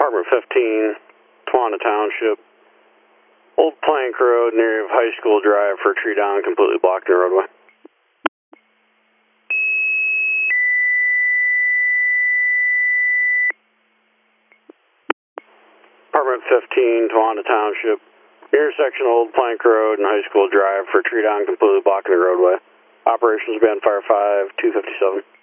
Department 15, Tawana Township. Old Plank Road near High School Drive for a tree down, completely blocking the roadway. Department 15, Tawana Township. Intersection Old Plank Road and High School Drive for a tree down, completely blocking the roadway. Operations Band Fire 5, 257.